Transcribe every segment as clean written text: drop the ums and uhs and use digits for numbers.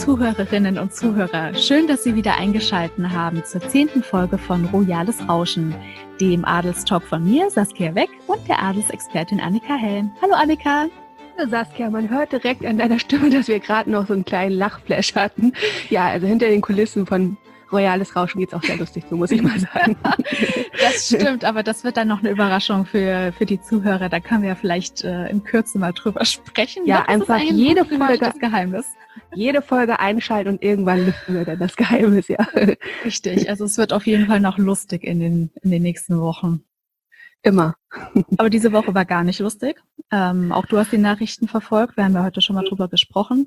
Zuhörerinnen und Zuhörer, schön, dass Sie wieder eingeschaltet haben zur 10. Folge von Royales Rauschen, dem Adelstalk von mir, Saskia Weck, und der Adelsexpertin Annika Helm. Hallo Annika! Hallo Saskia, man hört direkt an deiner Stimme, dass wir gerade noch so einen kleinen Lachflash hatten. Ja, also hinter den Kulissen von Royales Rauschen geht es auch sehr lustig, so muss ich mal sagen. Das stimmt, aber das wird dann noch eine Überraschung für die Zuhörer. Da können wir ja vielleicht in Kürze mal drüber sprechen. Ja, einfach jede Folge das Geheimnis. Jede Folge einschalten und irgendwann lüften wir dann das Geheimnis, ja. Richtig, also es wird auf jeden Fall noch lustig in den nächsten Wochen. Immer. Aber diese Woche war gar nicht lustig. Auch du hast die Nachrichten verfolgt, wir haben ja heute schon mal drüber gesprochen.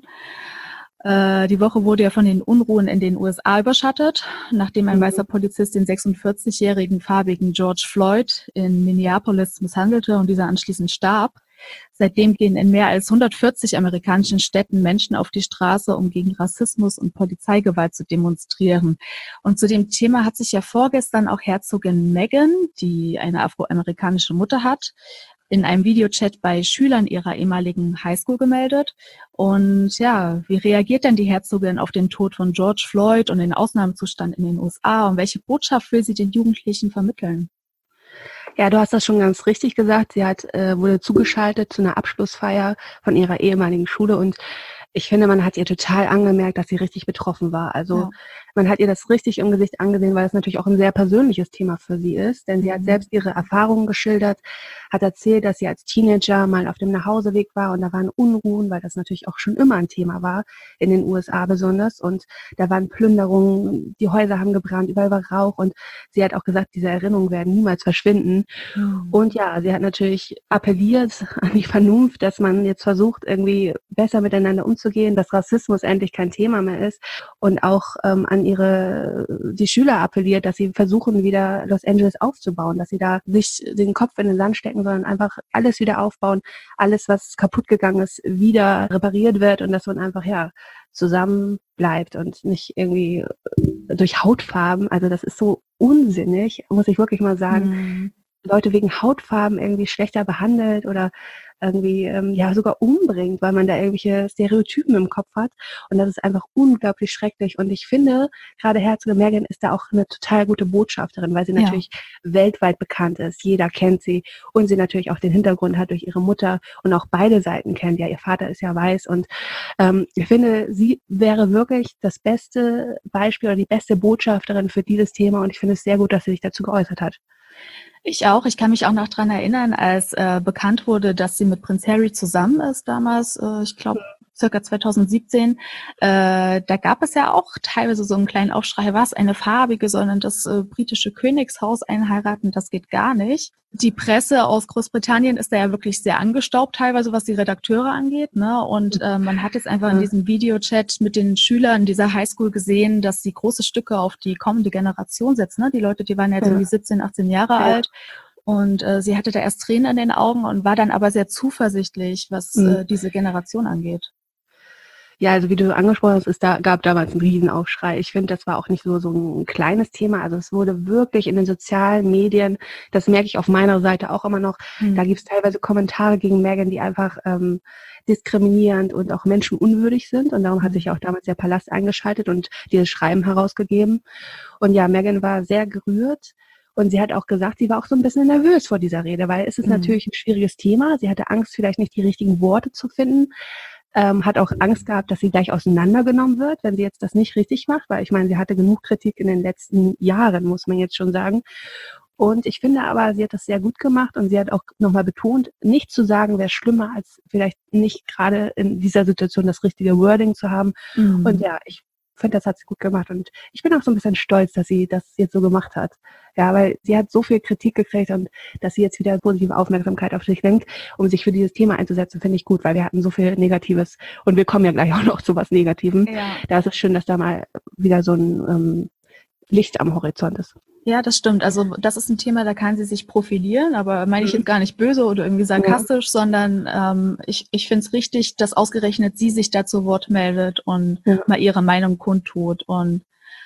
Die Woche wurde ja von den Unruhen in den USA überschattet, nachdem ein weißer Polizist den 46-jährigen farbigen George Floyd in Minneapolis misshandelte und dieser anschließend starb. Seitdem gehen in mehr als 140 amerikanischen Städten Menschen auf die Straße, um gegen Rassismus und Polizeigewalt zu demonstrieren. Und zu dem Thema hat sich ja vorgestern auch Herzogin Meghan, die eine afroamerikanische Mutter hat, in einem Videochat bei Schülern ihrer ehemaligen Highschool gemeldet. Und ja, wie reagiert denn die Herzogin auf den Tod von George Floyd und den Ausnahmezustand in den USA? Und welche Botschaft will sie den Jugendlichen vermitteln? Ja, du hast das schon ganz richtig gesagt. Sie wurde zugeschaltet zu einer Abschlussfeier von ihrer ehemaligen Schule und ich finde, man hat ihr total angemerkt, dass sie richtig betroffen war. Also man hat ihr das richtig im Gesicht angesehen, weil es natürlich auch ein sehr persönliches Thema für sie ist. Denn sie hat selbst ihre Erfahrungen geschildert, hat erzählt, dass sie als Teenager mal auf dem Nachhauseweg war und da waren Unruhen, weil das natürlich auch schon immer ein Thema war, in den USA besonders. Und da waren Plünderungen, die Häuser haben gebrannt, überall war Rauch. Und sie hat auch gesagt, diese Erinnerungen werden niemals verschwinden. Und ja, sie hat natürlich appelliert an die Vernunft, dass man jetzt versucht, irgendwie besser miteinander umzugehen, dass Rassismus endlich kein Thema mehr ist und auch an die Schüler appelliert, dass sie versuchen, wieder Los Angeles aufzubauen, dass sie da nicht den Kopf in den Sand stecken, sondern einfach alles wieder aufbauen, alles, was kaputt gegangen ist, wieder repariert wird und dass man einfach, zusammen bleibt und nicht irgendwie durch Hautfarben, also das ist so unsinnig, muss ich wirklich mal sagen, Leute wegen Hautfarben irgendwie schlechter behandelt oder irgendwie sogar umbringt, weil man da irgendwelche Stereotypen im Kopf hat. Und das ist einfach unglaublich schrecklich. Und ich finde, gerade Herzogin Meghan ist da auch eine total gute Botschafterin, weil sie natürlich weltweit bekannt ist. Jeder kennt sie und sie natürlich auch den Hintergrund hat durch ihre Mutter und auch beide Seiten kennt. Ja, ihr Vater ist ja weiß und ich finde, sie wäre wirklich das beste Beispiel oder die beste Botschafterin für dieses Thema und ich finde es sehr gut, dass sie sich dazu geäußert hat. Ich auch. Ich kann mich auch noch dran erinnern, als bekannt wurde, dass sie mit Prinz Harry zusammen ist damals, ich glaube circa 2017. Da gab es ja auch teilweise so einen kleinen Aufschrei, was, eine Farbige, sondern das britische Königshaus einheiraten, das geht gar nicht. Die Presse aus Großbritannien ist da ja wirklich sehr angestaubt teilweise, was die Redakteure angeht, ne? Und man hat jetzt einfach in diesem Videochat mit den Schülern dieser Highschool gesehen, dass sie große Stücke auf die kommende Generation setzen, ne? Die Leute, die waren jetzt irgendwie 17, 18 Jahre alt. Und sie hatte da erst Tränen in den Augen und war dann aber sehr zuversichtlich, was diese Generation angeht. Ja, also wie du angesprochen hast, gab damals einen Riesenaufschrei. Ich finde, das war auch nicht so ein kleines Thema. Also es wurde wirklich in den sozialen Medien, das merke ich auf meiner Seite auch immer noch, da gibt es teilweise Kommentare gegen Meghan, die einfach diskriminierend und auch menschenunwürdig sind. Und darum hat sich auch damals der Palast eingeschaltet und dieses Schreiben herausgegeben. Und ja, Meghan war sehr gerührt. Und sie hat auch gesagt, sie war auch so ein bisschen nervös vor dieser Rede, weil es ist natürlich ein schwieriges Thema. Sie hatte Angst, vielleicht nicht die richtigen Worte zu finden. Hat auch Angst gehabt, dass sie gleich auseinandergenommen wird, wenn sie jetzt das nicht richtig macht, weil ich meine, sie hatte genug Kritik in den letzten Jahren, muss man jetzt schon sagen. Und ich finde aber, sie hat das sehr gut gemacht und sie hat auch nochmal betont, nicht zu sagen, wäre schlimmer, als vielleicht nicht gerade in dieser Situation das richtige Wording zu haben. Und ja, ich finde, das hat sie gut gemacht und ich bin auch so ein bisschen stolz, dass sie das jetzt so gemacht hat. Ja, weil sie hat so viel Kritik gekriegt und dass sie jetzt wieder positive Aufmerksamkeit auf sich lenkt, um sich für dieses Thema einzusetzen, finde ich gut, weil wir hatten so viel Negatives und wir kommen ja gleich auch noch zu was Negativem. Ja. Da ist es schön, dass da mal wieder so ein Licht am Horizont ist. Ja, das stimmt. Also das ist ein Thema, da kann sie sich profilieren, aber meine ich jetzt gar nicht böse oder irgendwie sarkastisch, sondern ich finde es richtig, dass ausgerechnet sie sich da zu Wort meldet und mal ihre Meinung kundtut. Und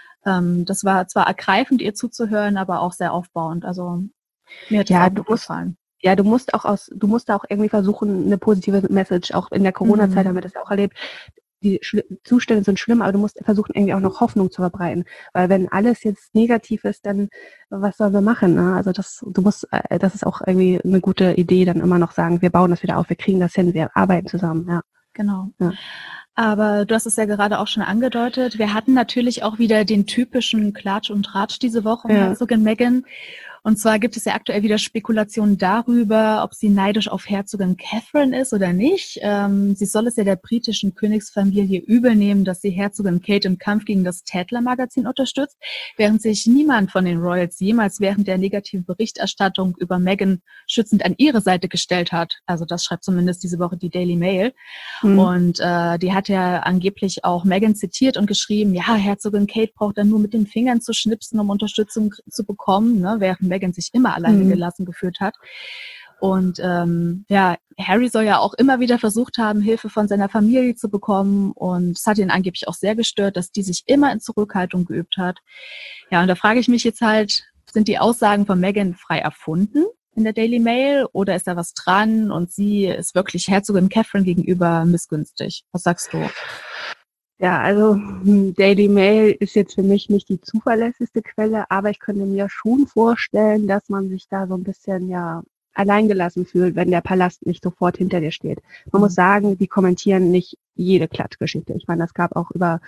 das war zwar ergreifend, ihr zuzuhören, aber auch sehr aufbauend. Also mir hat das auch gut gefallen. Ja, du musst da auch irgendwie versuchen, eine positive Message, auch in der Corona-Zeit haben wir das ja auch erlebt, die Zustände sind schlimm, aber du musst versuchen, irgendwie auch noch Hoffnung zu verbreiten. Weil wenn alles jetzt negativ ist, dann was sollen wir machen? Ne? Also das ist auch irgendwie eine gute Idee, dann immer noch sagen, wir bauen das wieder auf, wir kriegen das hin, wir arbeiten zusammen, ja. Genau. Ja. Aber du hast es ja gerade auch schon angedeutet. Wir hatten natürlich auch wieder den typischen Klatsch und Tratsch diese Woche um Herzogin Meghan. Und zwar gibt es ja aktuell wieder Spekulationen darüber, ob sie neidisch auf Herzogin Catherine ist oder nicht. Sie soll es ja der britischen Königsfamilie übel nehmen, dass sie Herzogin Kate im Kampf gegen das Tatler-Magazin unterstützt, während sich niemand von den Royals jemals während der negativen Berichterstattung über Meghan schützend an ihre Seite gestellt hat. Also das schreibt zumindest diese Woche die Daily Mail. Und die hat ja angeblich auch Meghan zitiert und geschrieben, ja, Herzogin Kate braucht dann nur mit den Fingern zu schnipsen, um Unterstützung zu bekommen, ne, während Meghan sich immer alleine gelassen gefühlt hat. Und Harry soll ja auch immer wieder versucht haben, Hilfe von seiner Familie zu bekommen. Und es hat ihn angeblich auch sehr gestört, dass die sich immer in Zurückhaltung geübt hat. Ja, und da frage ich mich jetzt halt, sind die Aussagen von Meghan frei erfunden in der Daily Mail oder ist da was dran und sie ist wirklich Herzogin Catherine gegenüber missgünstig? Was sagst du? Ja, also Daily Mail ist jetzt für mich nicht die zuverlässigste Quelle, aber ich könnte mir schon vorstellen, dass man sich da so ein bisschen alleingelassen fühlt, wenn der Palast nicht sofort hinter dir steht. Man muss sagen, die kommentieren nicht jede Klatschgeschichte. Ich meine, das gab auch über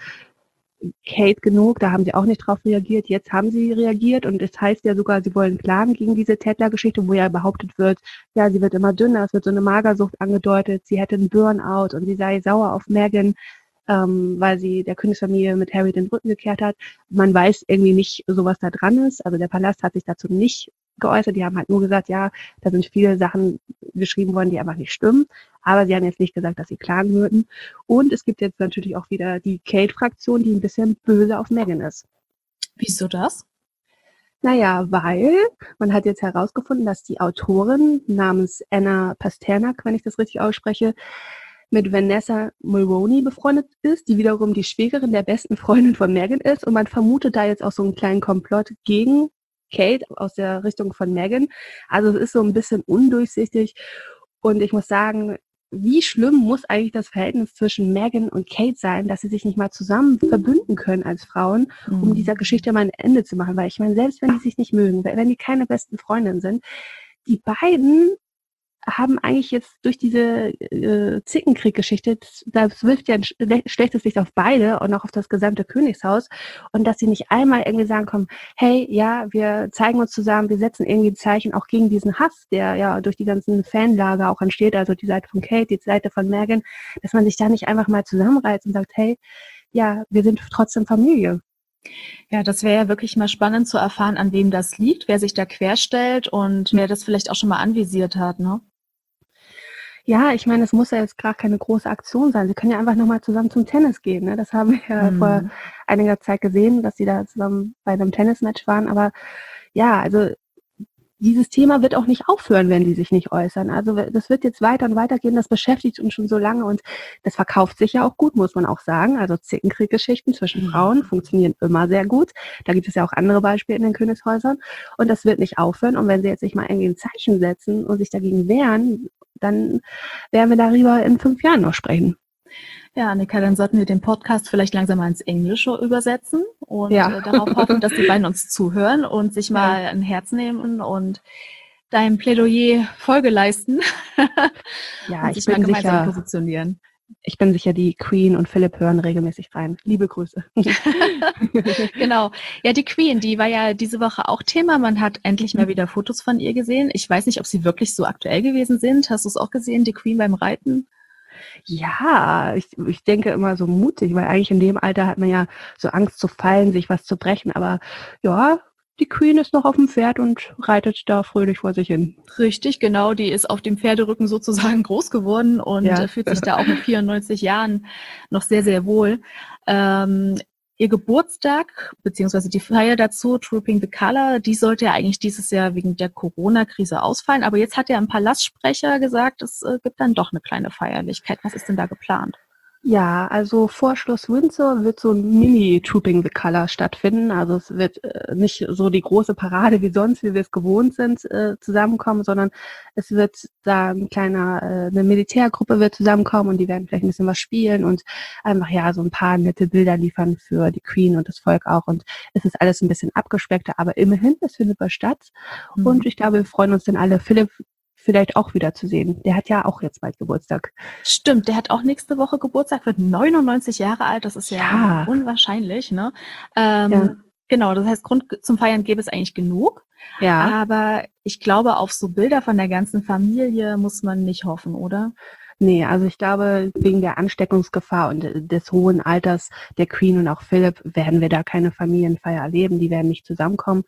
Kate genug, da haben sie auch nicht drauf reagiert. Jetzt haben sie reagiert und es heißt ja sogar, sie wollen klagen gegen diese Tatler-Geschichte, wo ja behauptet wird, ja, sie wird immer dünner, es wird so eine Magersucht angedeutet, sie hätte einen Burnout und sie sei sauer auf Meghan, weil sie der Königsfamilie mit Harry den Rücken gekehrt hat. Man weiß irgendwie nicht, so was da dran ist. Also der Palast hat sich dazu nicht geäußert. Die haben halt nur gesagt, ja, da sind viele Sachen geschrieben worden, die einfach nicht stimmen. Aber sie haben jetzt nicht gesagt, dass sie klagen würden. Und es gibt jetzt natürlich auch wieder die Kate-Fraktion, die ein bisschen böse auf Meghan ist. Wieso das? Naja, weil man hat jetzt herausgefunden, dass die Autorin namens Anna Pasternak, wenn ich das richtig ausspreche, mit Vanessa Mulroney befreundet ist, die wiederum die Schwägerin der besten Freundin von Meghan ist. Und man vermutet da jetzt auch so einen kleinen Komplott gegen Kate aus der Richtung von Meghan. Also es ist so ein bisschen undurchsichtig. Und ich muss sagen, wie schlimm muss eigentlich das Verhältnis zwischen Meghan und Kate sein, dass sie sich nicht mal zusammen verbünden können als Frauen, um dieser Geschichte mal ein Ende zu machen. Weil ich meine, selbst wenn die sich nicht mögen, wenn die keine besten Freundinnen sind, die beiden haben eigentlich jetzt durch diese Zickenkrieg-Geschichte, das wirft ja ein schlechtes Licht auf beide und auch auf das gesamte Königshaus. Und dass sie nicht einmal irgendwie sagen, komm, hey, ja, wir zeigen uns zusammen, wir setzen irgendwie ein Zeichen auch gegen diesen Hass, der ja durch die ganzen Fanlager auch entsteht, also die Seite von Kate, die Seite von Meghan, dass man sich da nicht einfach mal zusammenreißt und sagt, hey, ja, wir sind trotzdem Familie. Ja, das wäre ja wirklich mal spannend zu erfahren, an wem das liegt, wer sich da querstellt und wer das vielleicht auch schon mal anvisiert hat, ne? Ja, ich meine, es muss ja jetzt gar keine große Aktion sein. Sie können ja einfach nochmal zusammen zum Tennis gehen. Ne? Das haben wir ja vor einiger Zeit gesehen, dass sie da zusammen bei einem Tennismatch waren. Aber ja, also dieses Thema wird auch nicht aufhören, wenn die sich nicht äußern. Also das wird jetzt weiter und weiter gehen. Das beschäftigt uns schon so lange und das verkauft sich ja auch gut, muss man auch sagen. Also Zickenkrieg-Geschichten zwischen Frauen funktionieren immer sehr gut. Da gibt es ja auch andere Beispiele in den Königshäusern. Und das wird nicht aufhören. Und wenn sie jetzt nicht mal irgendwie ein Zeichen setzen und sich dagegen wehren, dann werden wir darüber in 5 Jahren noch sprechen. Ja, Annika, dann sollten wir den Podcast vielleicht langsam mal ins Englische übersetzen und darauf hoffen, dass die beiden uns zuhören und sich mal ein Herz nehmen und deinem Plädoyer Folge leisten. Ja, und sich mal gemeinsam positionieren. Ich bin sicher, die Queen und Philipp hören regelmäßig rein. Liebe Grüße. Genau. Ja, die Queen, die war ja diese Woche auch Thema. Man hat endlich mal wieder Fotos von ihr gesehen. Ich weiß nicht, ob sie wirklich so aktuell gewesen sind. Hast du es auch gesehen, die Queen beim Reiten? Ja, ich denke immer so mutig, weil eigentlich in dem Alter hat man ja so Angst zu fallen, sich was zu brechen. Aber ja, die Queen ist noch auf dem Pferd und reitet da fröhlich vor sich hin. Richtig, genau. Die ist auf dem Pferderücken sozusagen groß geworden und fühlt sich da auch mit 94 Jahren noch sehr, sehr wohl. Ihr Geburtstag, beziehungsweise die Feier dazu, Trooping the Colour, die sollte ja eigentlich dieses Jahr wegen der Corona-Krise ausfallen. Aber jetzt hat ja ein Palastsprecher gesagt, es gibt dann doch eine kleine Feierlichkeit. Was ist denn da geplant? Ja, also vor Schloss Windsor wird so ein Mini-Trooping the Colour stattfinden. Also es wird nicht so die große Parade wie sonst, wie wir es gewohnt sind, zusammenkommen, sondern es wird da eine Militärgruppe wird zusammenkommen und die werden vielleicht ein bisschen was spielen und einfach ja so ein paar nette Bilder liefern für die Queen und das Volk auch. Und es ist alles ein bisschen abgespeckter, aber immerhin, es findet was statt. Und ich glaube, wir freuen uns dann alle, Philipp vielleicht auch wieder zu sehen. Der hat ja auch jetzt bald Geburtstag. Stimmt, der hat auch nächste Woche Geburtstag, wird 99 Jahre alt, das ist ja unwahrscheinlich, ne? Genau, das heißt, Grund zum Feiern gäbe es eigentlich genug. Ja. Aber ich glaube, auf so Bilder von der ganzen Familie muss man nicht hoffen, oder? Nee, also ich glaube, wegen der Ansteckungsgefahr und des hohen Alters der Queen und auch Philipp werden wir da keine Familienfeier erleben, die werden nicht zusammenkommen.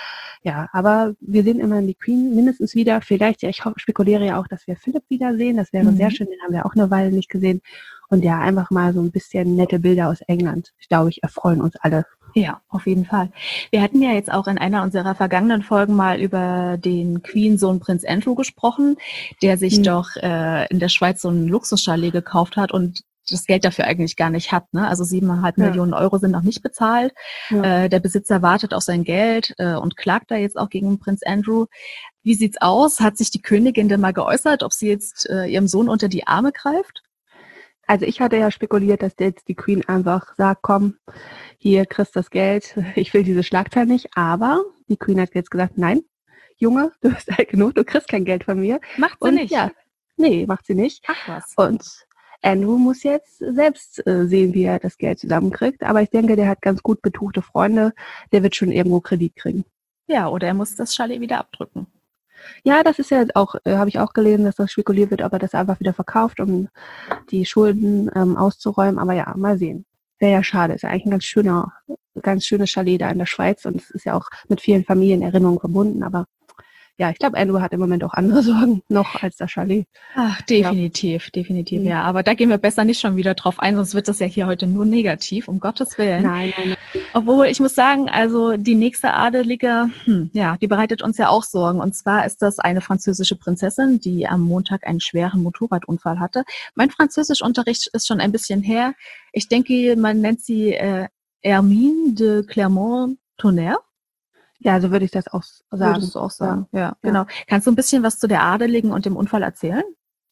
Ja, aber wir sehen immerhin die Queen mindestens wieder. Vielleicht, ja, ich spekuliere ja auch, dass wir Philipp wiedersehen. Das wäre sehr schön, den haben wir auch eine Weile nicht gesehen. Und ja, einfach mal so ein bisschen nette Bilder aus England. Ich glaube, erfreuen uns alle. Ja, auf jeden Fall. Wir hatten ja jetzt auch in einer unserer vergangenen Folgen mal über den Queen-Sohn Prinz Andrew gesprochen, der sich doch in der Schweiz so ein Luxuschalet gekauft hat und das Geld dafür eigentlich gar nicht hat. Ne? Also 7,5 Millionen Euro sind noch nicht bezahlt. Ja. Der Besitzer wartet auf sein Geld und klagt da jetzt auch gegen Prinz Andrew. Wie sieht's aus? Hat sich die Königin denn mal geäußert, ob sie jetzt ihrem Sohn unter die Arme greift? Also ich hatte ja spekuliert, dass jetzt die Queen einfach sagt, komm, hier kriegst das Geld, ich will diese Schlagzeile nicht, aber die Queen hat jetzt gesagt, nein, Junge, du bist alt genug, du kriegst kein Geld von mir. Macht sie nicht? Ja, nee, macht sie nicht. Ach was. Und Andrew muss jetzt selbst sehen, wie er das Geld zusammenkriegt, aber ich denke, der hat ganz gut betuchte Freunde, der wird schon irgendwo Kredit kriegen. Ja, oder er muss das Chalet wieder abdrücken. Ja, das ist ja auch, habe ich auch gelesen, dass das spekuliert wird, ob er das einfach wieder verkauft, um die Schulden auszuräumen. Aber ja, mal sehen. Wäre ja schade. Ist ja eigentlich ein ganz schönes Chalet da in der Schweiz und es ist ja auch mit vielen Familienerinnerungen verbunden. Aber ja, ich glaube, Andrew hat im Moment auch andere Sorgen noch als das Chalet. Ach, definitiv, ja. Aber da gehen wir besser nicht schon wieder drauf ein, sonst wird das ja hier heute nur negativ, um Gottes Willen. Nein. Obwohl, ich muss sagen, also die nächste Adelige, die bereitet uns ja auch Sorgen. Und zwar ist das eine französische Prinzessin, die am Montag einen schweren Motorradunfall hatte. Mein Französischunterricht ist schon ein bisschen her. Ich denke, man nennt sie Hermine de Clermont-Tonnerre. Ja, so würde ich das auch sagen. Würdest du auch sagen, ja, genau. Kannst du ein bisschen was zu der Adeligen und dem Unfall erzählen?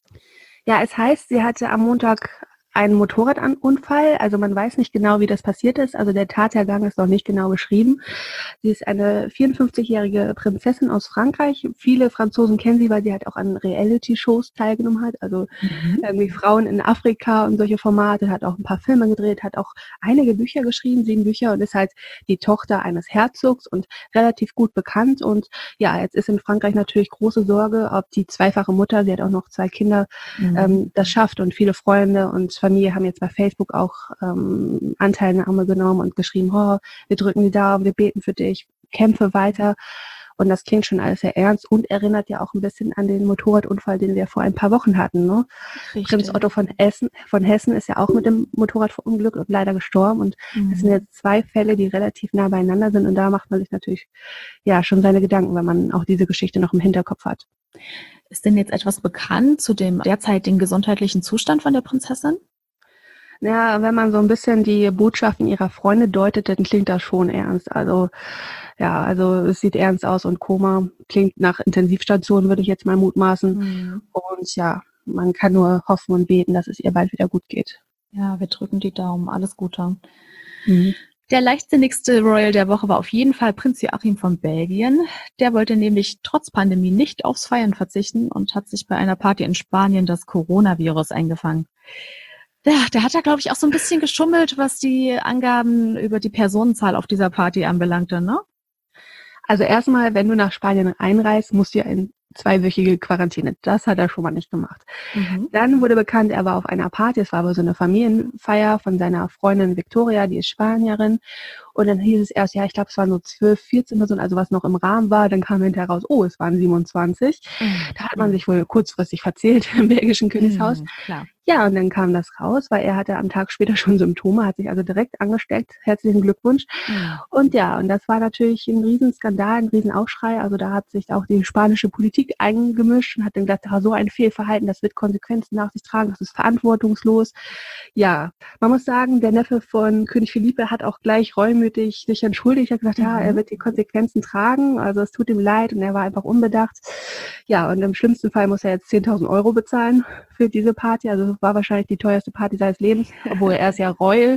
Ja, es heißt, sie hatte am Montag einen Motorradunfall. Also man weiß nicht genau, wie das passiert ist. Also der Tathergang ist noch nicht genau beschrieben. Sie ist eine 54-jährige Prinzessin aus Frankreich. Viele Franzosen kennen sie, weil sie halt auch an Reality-Shows teilgenommen hat. Also irgendwie Frauen in Afrika und solche Formate. Hat auch ein paar Filme gedreht, hat auch einige Bücher geschrieben, 7 Bücher und ist halt die Tochter eines Herzogs und relativ gut bekannt. Und ja, jetzt ist in Frankreich natürlich große Sorge, ob die zweifache Mutter, sie hat auch noch 2 Kinder, das schafft und viele Freunde und Familie haben jetzt bei Facebook auch Anteilnahme genommen und geschrieben, wir drücken die Daumen, wir beten für dich, kämpfe weiter. Und das klingt schon alles sehr ernst und erinnert ja auch ein bisschen an den Motorradunfall, den wir vor ein paar Wochen hatten. Ne? Prinz Otto von Hessen ist ja auch mit dem Motorrad verunglückt und leider gestorben. Und das sind jetzt 2 Fälle, die relativ nah beieinander sind. Und da macht man sich natürlich ja schon seine Gedanken, wenn man auch diese Geschichte noch im Hinterkopf hat. Ist denn jetzt etwas bekannt zu dem derzeitigen gesundheitlichen Zustand von der Prinzessin? Ja, wenn man so ein bisschen die Botschaften ihrer Freunde deutet, dann klingt das schon ernst. Also es sieht ernst aus und Koma klingt nach Intensivstation, würde ich jetzt mal mutmaßen. Und ja, man kann nur hoffen und beten, dass es ihr bald wieder gut geht. Ja, wir drücken die Daumen. Alles Gute. Der leichtsinnigste Royal der Woche war auf jeden Fall Prinz Joachim von Belgien. Der wollte nämlich trotz Pandemie nicht aufs Feiern verzichten und hat sich bei einer Party in Spanien das Coronavirus eingefangen. Ja, der hat da, glaube ich, auch so ein bisschen geschummelt, was die Angaben über die Personenzahl auf dieser Party anbelangte, ne? Also erstmal, wenn du nach Spanien einreist, musst du ja in 2-wöchige Quarantäne. Das hat er schon mal nicht gemacht. Dann wurde bekannt, er war auf einer Party, es war aber so eine Familienfeier von seiner Freundin Victoria, die ist Spanierin. Und dann hieß es erst, ja, ich glaube, es waren so 12, 14 Personen, also was noch im Rahmen war. Dann kam hinterher raus, es waren 27. Da hat man sich wohl kurzfristig verzählt im belgischen Königshaus. Klar. Ja, und dann kam das raus, weil er hatte am Tag später schon Symptome, hat sich also direkt angesteckt. Herzlichen Glückwunsch. Und ja, und das war natürlich ein Riesenskandal, ein Riesenaufschrei. Also da hat sich auch die spanische Politik eingemischt und hat dann gesagt, so ein Fehlverhalten, das wird Konsequenzen nach sich tragen, das ist verantwortungslos. Ja, man muss sagen, der Neffe von König Felipe hat auch gleich reumütig sich entschuldigt, hat gesagt, ja, er wird die Konsequenzen tragen, also es tut ihm leid und er war einfach unbedacht. Ja, und im schlimmsten Fall muss er jetzt 10.000 Euro bezahlen für diese Party, also war wahrscheinlich die teuerste Party seines Lebens, obwohl er ist ja Royal,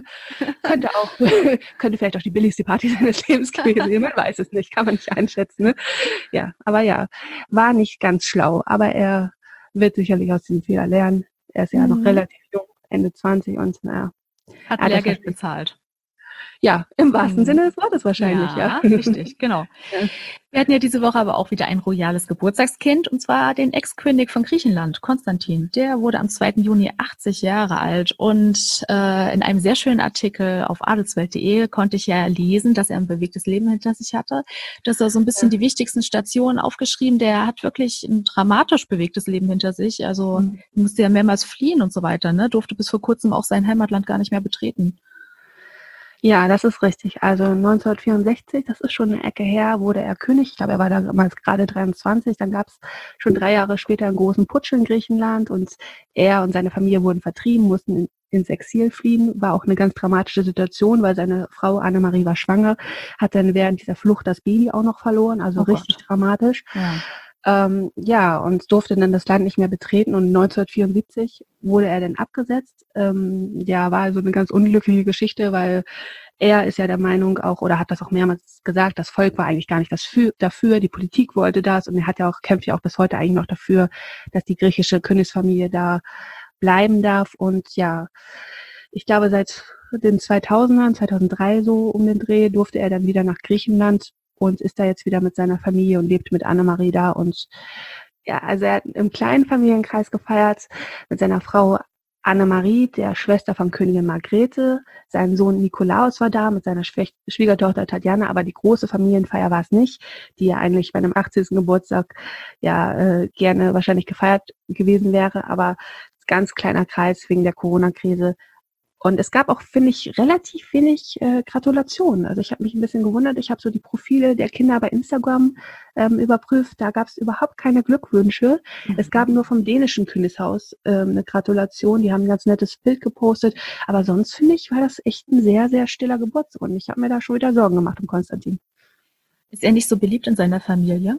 könnte vielleicht auch die billigste Party seines Lebens gewesen sein, man weiß es nicht, kann man nicht einschätzen. Ne? Ja, aber ja, war nicht ganz schlau, aber er wird sicherlich aus diesem Fehler lernen. Er ist ja noch relativ jung, Ende 20 und naja. Hat Lehrgeld bezahlt. Ja, im wahrsten Sinne des Wortes wahrscheinlich, ja. Richtig, genau. Ja. Wir hatten ja diese Woche aber auch wieder ein royales Geburtstagskind, und zwar den Ex-König von Griechenland, Konstantin. Der wurde am 2. Juni 80 Jahre alt und in einem sehr schönen Artikel auf adelswelt.de konnte ich ja lesen, dass er ein bewegtes Leben hinter sich hatte. Dass er so ein bisschen die wichtigsten Stationen aufgeschrieben. Der hat wirklich ein dramatisch bewegtes Leben hinter sich. Also musste ja mehrmals fliehen und so weiter, ne? Durfte bis vor kurzem auch sein Heimatland gar nicht mehr betreten. Ja, das ist richtig. Also 1964, das ist schon eine Ecke her, wurde er König. Ich glaube, er war damals gerade 23. Dann gab es schon 3 Jahre später einen großen Putsch in Griechenland und er und seine Familie wurden vertrieben, mussten ins Exil fliehen. War auch eine ganz dramatische Situation, weil seine Frau Annemarie war schwanger, hat dann während dieser Flucht das Baby auch noch verloren. Also richtig dramatisch. Ja. Und durfte dann das Land nicht mehr betreten. Und 1974 wurde er dann abgesetzt. Ja, war also eine ganz unglückliche Geschichte, weil er ist ja der Meinung auch, oder hat das auch mehrmals gesagt, das Volk war eigentlich gar nicht dafür, die Politik wollte das. Und er hat ja auch, kämpft ja auch bis heute eigentlich noch dafür, dass die griechische Königsfamilie da bleiben darf. Und ja, ich glaube, seit den 2000ern, 2003 so um den Dreh, durfte er dann wieder nach Griechenland und ist da jetzt wieder mit seiner Familie und lebt mit Annemarie da. Und ja, also er hat im kleinen Familienkreis gefeiert mit seiner Frau Annemarie, der Schwester von Königin Margrethe. Sein Sohn Nikolaus war da mit seiner Schwiegertochter Tatjana, aber die große Familienfeier war es nicht, die ja eigentlich bei einem 80. Geburtstag ja gerne wahrscheinlich gefeiert gewesen wäre, aber ganz kleiner Kreis wegen der Corona-Krise. Und es gab auch, finde ich, relativ wenig Gratulationen. Also ich habe mich ein bisschen gewundert. Ich habe so die Profile der Kinder bei Instagram überprüft. Da gab es überhaupt keine Glückwünsche. Es gab nur vom dänischen Königshaus eine Gratulation. Die haben ein ganz nettes Bild gepostet. Aber sonst, finde ich, war das echt ein sehr, sehr stiller Geburtstag. Und ich habe mir da schon wieder Sorgen gemacht um Konstantin. Ist er nicht so beliebt in seiner Familie?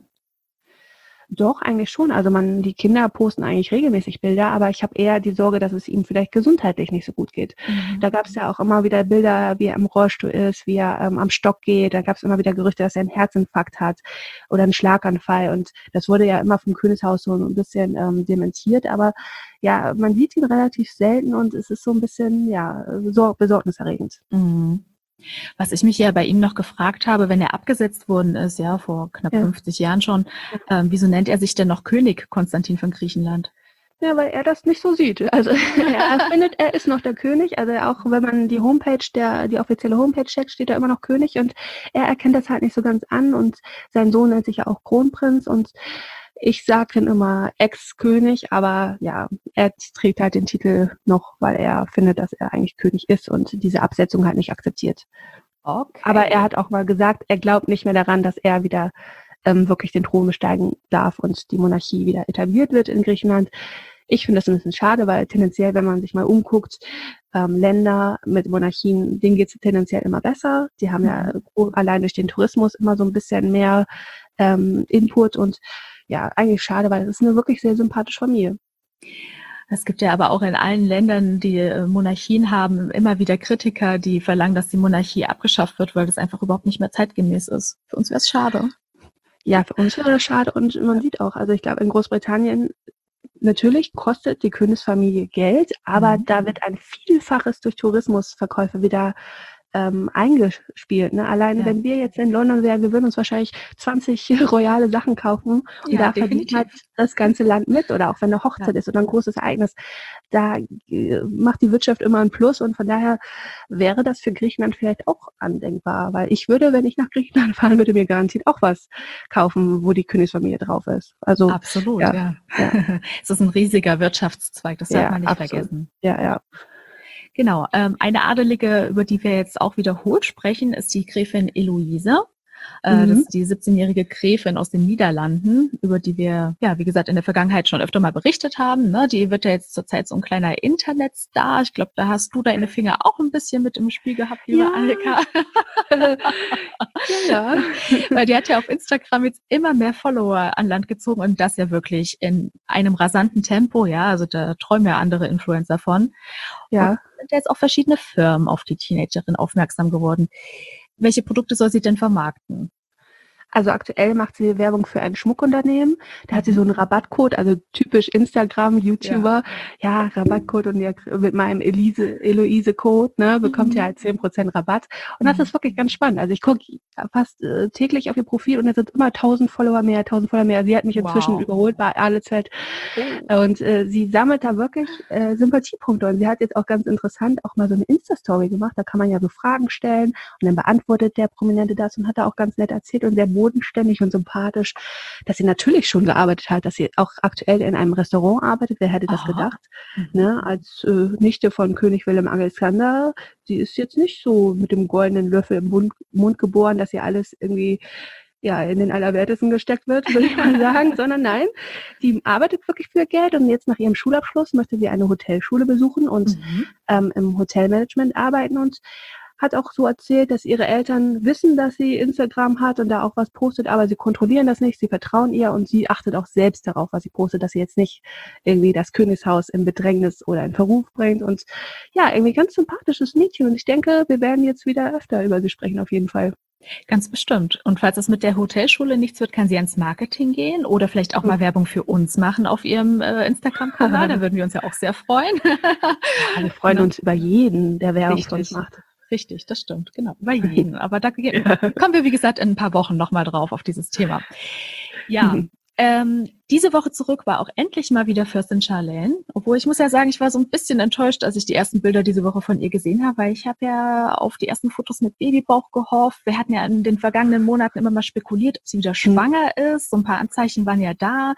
Doch, eigentlich schon. Also die Kinder posten eigentlich regelmäßig Bilder, aber ich habe eher die Sorge, dass es ihm vielleicht gesundheitlich nicht so gut geht. Da gab es ja auch immer wieder Bilder, wie er im Rollstuhl ist, wie er am Stock geht. Da gab es immer wieder Gerüchte, dass er einen Herzinfarkt hat oder einen Schlaganfall. Und das wurde ja immer vom Königshaus so ein bisschen dementiert. Aber ja, man sieht ihn relativ selten und es ist so ein bisschen besorgniserregend. Was ich mich ja bei ihm noch gefragt habe, wenn er abgesetzt worden ist, ja, vor knapp 50 Jahren schon, wieso nennt er sich denn noch König Konstantin von Griechenland? Ja, weil er das nicht so sieht. Also er findet, er ist noch der König. Also auch wenn man die offizielle Homepage checkt, steht da immer noch König und er erkennt das halt nicht so ganz an und sein Sohn nennt sich ja auch Kronprinz und ich sage dann immer Ex-König, aber ja, er trägt halt den Titel noch, weil er findet, dass er eigentlich König ist und diese Absetzung halt nicht akzeptiert. Okay. Aber er hat auch mal gesagt, er glaubt nicht mehr daran, dass er wieder wirklich den Thron besteigen darf und die Monarchie wieder etabliert wird in Griechenland. Ich finde das ein bisschen schade, weil tendenziell, wenn man sich mal umguckt, Länder mit Monarchien, denen geht es tendenziell immer besser. Die haben ja allein durch den Tourismus immer so ein bisschen mehr Input und ja, eigentlich schade, weil es ist eine wirklich sehr sympathische Familie. Es gibt ja aber auch in allen Ländern, die Monarchien haben, immer wieder Kritiker, die verlangen, dass die Monarchie abgeschafft wird, weil das einfach überhaupt nicht mehr zeitgemäß ist. Für uns wäre es schade. Ja, für uns wäre das schade und man sieht auch, also ich glaube in Großbritannien, natürlich kostet die Königsfamilie Geld, aber da wird ein Vielfaches durch Tourismusverkäufe wieder eingespielt. Ne? Allein wenn wir jetzt in London wären, wir würden uns wahrscheinlich 20 royale Sachen kaufen und da verdient halt das ganze Land mit. Oder auch wenn eine Hochzeit ist oder ein großes Ereignis, da macht die Wirtschaft immer ein Plus und von daher wäre das für Griechenland vielleicht auch andenkbar. Weil ich würde, wenn ich nach Griechenland fahren würde, mir garantiert auch was kaufen, wo die Königsfamilie drauf ist. Also absolut, ja. Es ist ein riesiger Wirtschaftszweig, das darf man nicht vergessen. Ja. Genau. Eine Adelige, über die wir jetzt auch wiederholt sprechen, ist die Gräfin Eloise. Das ist die 17-jährige Gräfin aus den Niederlanden, über die wir, ja, wie gesagt, in der Vergangenheit schon öfter mal berichtet haben. Ne? Die wird ja jetzt zurzeit so ein kleiner Internetstar. Ich glaube, da hast du deine Finger auch ein bisschen mit im Spiel gehabt, liebe Annika. Ja. Weil die hat ja auf Instagram jetzt immer mehr Follower an Land gezogen und das ja wirklich in einem rasanten Tempo. Ja, also da träumen ja andere Influencer von. Ja. Und sind jetzt auch verschiedene Firmen auf die Teenagerin aufmerksam geworden. Welche Produkte soll sie denn vermarkten? Also aktuell macht sie Werbung für ein Schmuckunternehmen. Da hat sie so einen Rabattcode, also typisch Instagram, YouTuber. Ja, Rabattcode und mit meinem Eloise-Code, ne, bekommt ihr halt 10% Rabatt. Und das ist wirklich ganz spannend. Also ich gucke fast täglich auf ihr Profil und es sind immer 1000 Follower mehr. Sie hat mich inzwischen überholt bei Ahlezeit. Und sie sammelt da wirklich Sympathiepunkte. Und sie hat jetzt auch ganz interessant auch mal so eine Insta-Story gemacht. Da kann man ja so Fragen stellen und dann beantwortet der Prominente das und hat da auch ganz nett erzählt und sehr bodenständig und sympathisch, dass sie natürlich schon gearbeitet hat, dass sie auch aktuell in einem Restaurant arbeitet. Wer hätte das gedacht? Ne? Als Nichte von König Willem Alexander. Sie ist jetzt nicht so mit dem goldenen Löffel im Mund geboren, dass ihr alles irgendwie in den Allerwertesten gesteckt wird, würde ich mal sagen, sondern nein, die arbeitet wirklich für Geld und jetzt nach ihrem Schulabschluss möchte sie eine Hotelschule besuchen und im Hotelmanagement arbeiten und hat auch so erzählt, dass ihre Eltern wissen, dass sie Instagram hat und da auch was postet, aber sie kontrollieren das nicht, sie vertrauen ihr und sie achtet auch selbst darauf, was sie postet, dass sie jetzt nicht irgendwie das Königshaus in Bedrängnis oder in Verruf bringt und ja, irgendwie ganz sympathisches Mädchen und ich denke, wir werden jetzt wieder öfter über sie sprechen, auf jeden Fall. Ganz bestimmt. Und falls es mit der Hotelschule nichts wird, kann sie ans Marketing gehen oder vielleicht auch mal Werbung für uns machen auf ihrem Instagram-Kanal. Da würden wir uns ja auch sehr freuen. Ja, wir freuen uns über jeden, der Werbung für uns macht. Richtig, das stimmt, genau, bei jedem. Aber da kommen wir, wie gesagt, in ein paar Wochen nochmal drauf auf dieses Thema. Ja, diese Woche zurück war auch endlich mal wieder Fürstin Charlene. Obwohl ich muss ja sagen, ich war so ein bisschen enttäuscht, als ich die ersten Bilder diese Woche von ihr gesehen habe, weil ich habe ja auf die ersten Fotos mit Babybauch gehofft. Wir hatten ja in den vergangenen Monaten immer mal spekuliert, ob sie wieder schwanger ist. So ein paar Anzeichen waren ja da.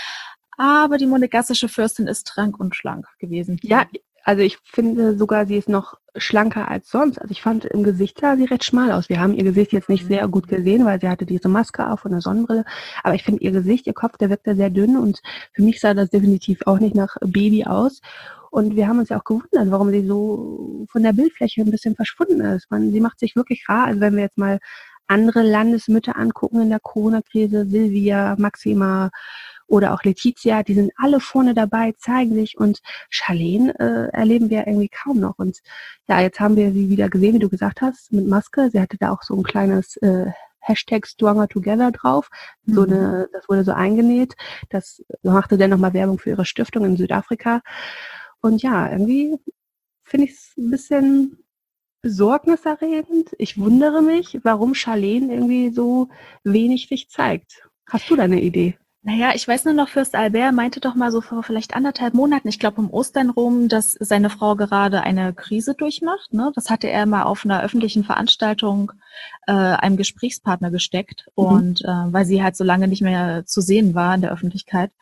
Aber die monegassische Fürstin ist trank und schlank gewesen. Ja, also ich finde sogar, sie ist noch schlanker als sonst. Also ich fand, im Gesicht sah sie recht schmal aus. Wir haben ihr Gesicht jetzt nicht sehr gut gesehen, weil sie hatte diese Maske auf und eine Sonnenbrille. Aber ich finde ihr Gesicht, ihr Kopf, der wirkte sehr dünn und für mich sah das definitiv auch nicht nach Baby aus. Und wir haben uns ja auch gewundert, warum sie so von der Bildfläche ein bisschen verschwunden ist. Sie macht sich wirklich rar. Also wenn wir jetzt mal andere Landesmütter angucken in der Corona-Krise, Silvia, Maxima, oder auch Letizia, die sind alle vorne dabei, zeigen sich und Charlene erleben wir irgendwie kaum noch. Und ja, jetzt haben wir sie wieder gesehen, wie du gesagt hast, mit Maske. Sie hatte da auch so ein kleines Hashtag Stronger Together drauf. Das wurde so eingenäht. Das machte dann nochmal Werbung für ihre Stiftung in Südafrika. Und ja, irgendwie finde ich es ein bisschen besorgniserregend. Ich wundere mich, warum Charlene irgendwie so wenig sich zeigt. Hast du da eine Idee? Naja, ich weiß nur noch, Fürst Albert meinte doch mal so vor vielleicht 1,5 Monaten, ich glaube um Ostern rum, dass seine Frau gerade eine Krise durchmacht. Ne? Das hatte er mal auf einer öffentlichen Veranstaltung einem Gesprächspartner gesteckt. Und weil sie halt so lange nicht mehr zu sehen war in der Öffentlichkeit.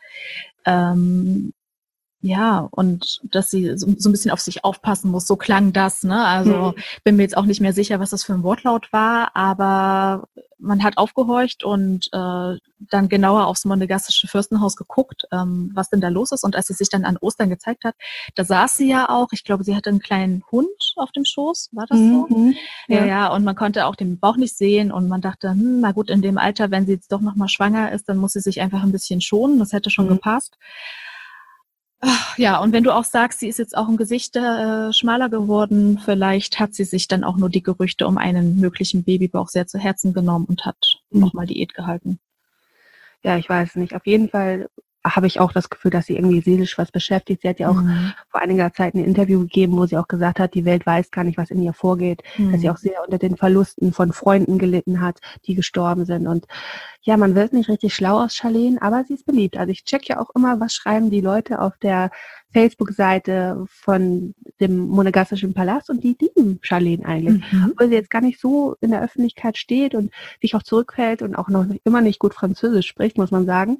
Ja, und dass sie so ein bisschen auf sich aufpassen muss, so klang das, ne? Also bin mir jetzt auch nicht mehr sicher, was das für ein Wortlaut war, aber man hat aufgehorcht und dann genauer aufs monegassische Fürstenhaus geguckt, was denn da los ist. Und als sie sich dann an Ostern gezeigt hat, da saß sie ja auch, ich glaube, sie hatte einen kleinen Hund auf dem Schoß, war das so? Ja, und man konnte auch den Bauch nicht sehen und man dachte, na gut, in dem Alter, wenn sie jetzt doch nochmal schwanger ist, dann muss sie sich einfach ein bisschen schonen, das hätte schon gepasst. Ja, und wenn du auch sagst, sie ist jetzt auch im Gesicht schmaler geworden, vielleicht hat sie sich dann auch nur die Gerüchte um einen möglichen Babybauch sehr zu Herzen genommen und hat nochmal Diät gehalten. Ja, ich weiß nicht. Auf jeden Fall habe ich auch das Gefühl, dass sie irgendwie seelisch was beschäftigt. Sie hat ja auch vor einiger Zeit ein Interview gegeben, wo sie auch gesagt hat, die Welt weiß gar nicht, was in ihr vorgeht, dass sie auch sehr unter den Verlusten von Freunden gelitten hat, die gestorben sind. Und ja, man wird nicht richtig schlau aus Charlene, aber sie ist beliebt. Also ich check ja auch immer, was schreiben die Leute auf der Facebook-Seite von dem Monegassischen Palast, und die lieben Charlene eigentlich. Obwohl sie jetzt gar nicht so in der Öffentlichkeit steht und sich auch zurückhält und auch noch immer nicht gut Französisch spricht, muss man sagen.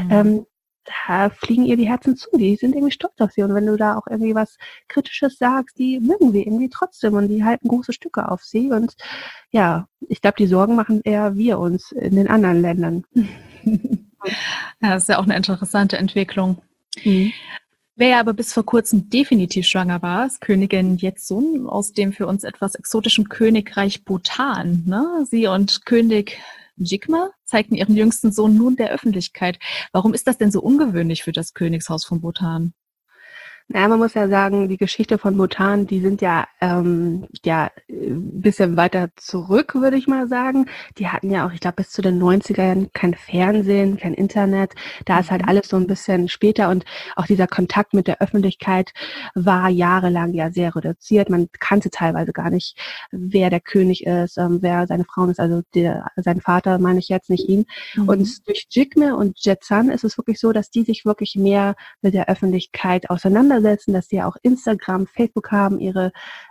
Da fliegen ihr die Herzen zu, die sind irgendwie stolz auf sie. Und wenn du da auch irgendwie was Kritisches sagst, die mögen sie irgendwie trotzdem und die halten große Stücke auf sie. Und ja, ich glaube, die Sorgen machen eher wir uns in den anderen Ländern. Ja, das ist ja auch eine interessante Entwicklung. Wer ja aber bis vor kurzem definitiv schwanger war, ist Königin Jetsun aus dem für uns etwas exotischen Königreich Bhutan. Ne? Sie und König Jigme zeigten ihren jüngsten Sohn nun der Öffentlichkeit. Warum ist das denn so ungewöhnlich für das Königshaus von Bhutan? Naja, man muss ja sagen, die Geschichte von Bhutan, die sind ja ein bisschen weiter zurück, würde ich mal sagen. Die hatten ja auch, ich glaube, bis zu den 90ern kein Fernsehen, kein Internet. Da ist halt alles so ein bisschen später, und auch dieser Kontakt mit der Öffentlichkeit war jahrelang ja sehr reduziert. Man kannte teilweise gar nicht, wer der König ist, wer seine Frau ist, also sein Vater meine ich jetzt, nicht ihn. Und durch Jigme und Jetsun ist es wirklich so, dass die sich wirklich mehr mit der Öffentlichkeit auseinandersetzen, dass die ja auch Instagram, Facebook haben, ihre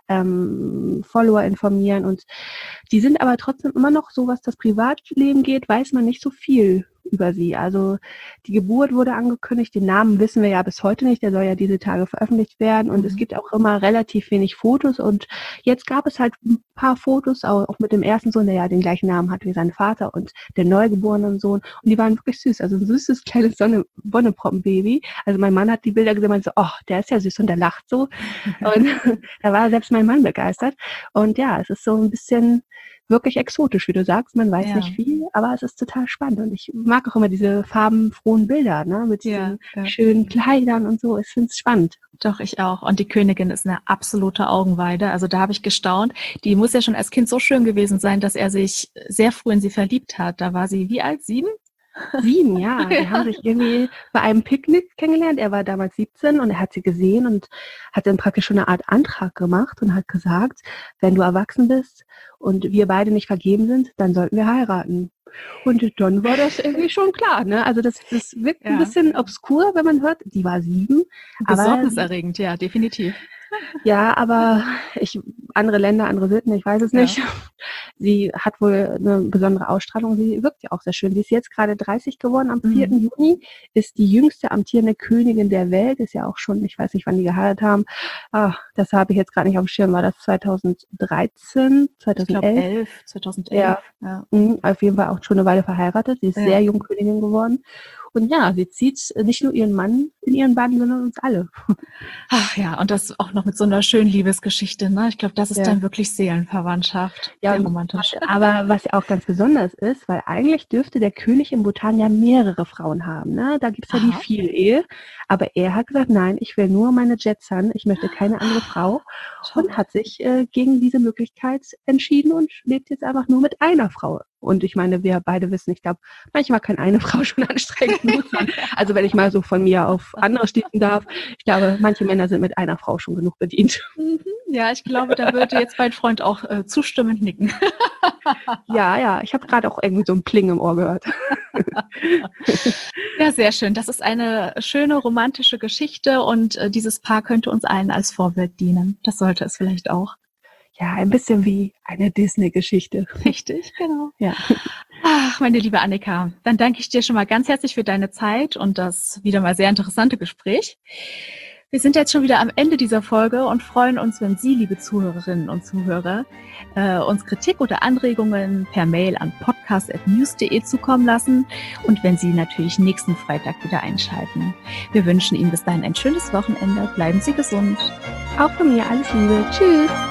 Follower informieren, und die sind aber trotzdem immer noch so, was das Privatleben geht, weiß man nicht so viel über sie. Also die Geburt wurde angekündigt, den Namen wissen wir ja bis heute nicht, der soll ja diese Tage veröffentlicht werden, und es gibt auch immer relativ wenig Fotos, und jetzt gab es halt ein paar Fotos, auch mit dem ersten Sohn, der ja den gleichen Namen hat wie sein Vater, und der neugeborenen Sohn, und die waren wirklich süß, also ein süßes kleines Wonneproppenbaby. Also mein Mann hat die Bilder gesehen und meinte so, oh, der ist ja süß, und der lacht so, und da war selbst mein Mann begeistert. Und ja, es ist so ein bisschen wirklich exotisch, wie du sagst. Man weiß nicht viel, aber es ist total spannend. Und ich mag auch immer diese farbenfrohen Bilder, ne, mit diesen schönen Kleidern und so. Ich finde es spannend. Doch, ich auch. Und die Königin ist eine absolute Augenweide. Also da habe ich gestaunt. Die muss ja schon als Kind so schön gewesen sein, dass er sich sehr früh in sie verliebt hat. Da war sie wie alt? 7? 7, ja. Die haben sich irgendwie bei einem Picknick kennengelernt. Er war damals 17 und er hat sie gesehen und hat dann praktisch schon eine Art Antrag gemacht und hat gesagt, wenn du erwachsen bist und wir beide nicht vergeben sind, dann sollten wir heiraten. Und dann war das irgendwie schon klar, ne? Also das wirkt ein bisschen obskur, wenn man hört, die war 7. Besorgniserregend, ja, definitiv. Ja, aber andere Länder, andere Sitten, ich weiß es nicht. Sie hat wohl eine besondere Ausstrahlung. Sie wirkt ja auch sehr schön. Sie ist jetzt gerade 30 geworden. Am 4. Juni ist die jüngste amtierende Königin der Welt. Ist ja auch schon, ich weiß nicht, wann die geheiratet haben. Das habe ich jetzt gerade nicht auf dem Schirm. War das 2013, 2011? Ich glaube 2011. Ja. Auf jeden Fall auch schon eine Weile verheiratet. Sie ist sehr jung Königin geworden. Und ja, sie zieht nicht nur ihren Mann in ihren Bann, sondern uns alle. Ach ja, und das auch noch mit so einer schönen Liebesgeschichte, ne? Ich glaube, das ist dann wirklich Seelenverwandtschaft. Ja, sehr romantisch. Aber was ja auch ganz besonders ist, weil eigentlich dürfte der König in Bhutan ja mehrere Frauen haben, ne? Da gibt's ja die Vielehe. Aber er hat gesagt, nein, ich will nur meine Jetsun, ich möchte keine andere Frau. Und hat sich gegen diese Möglichkeit entschieden und lebt jetzt einfach nur mit einer Frau. Und ich meine, wir beide wissen, ich glaube, manchmal kann eine Frau schon anstrengend genug sein. Also wenn ich mal so von mir auf andere schließen darf, ich glaube, manche Männer sind mit einer Frau schon genug bedient. Ja, ich glaube, da würde jetzt mein Freund auch zustimmend nicken. Ja, ich habe gerade auch irgendwie so ein Pling im Ohr gehört. Ja, sehr schön. Das ist eine schöne romantische Geschichte, und dieses Paar könnte uns allen als Vorbild dienen. Das sollte es vielleicht auch. Ja, ein bisschen wie eine Disney-Geschichte. Richtig, genau. Ja. Ach, meine liebe Annika, dann danke ich dir schon mal ganz herzlich für deine Zeit und das wieder mal sehr interessante Gespräch. Wir sind jetzt schon wieder am Ende dieser Folge und freuen uns, wenn Sie, liebe Zuhörerinnen und Zuhörer, uns Kritik oder Anregungen per Mail an podcast@news.de zukommen lassen und wenn Sie natürlich nächsten Freitag wieder einschalten. Wir wünschen Ihnen bis dahin ein schönes Wochenende. Bleiben Sie gesund. Auch von mir alles Liebe. Tschüss.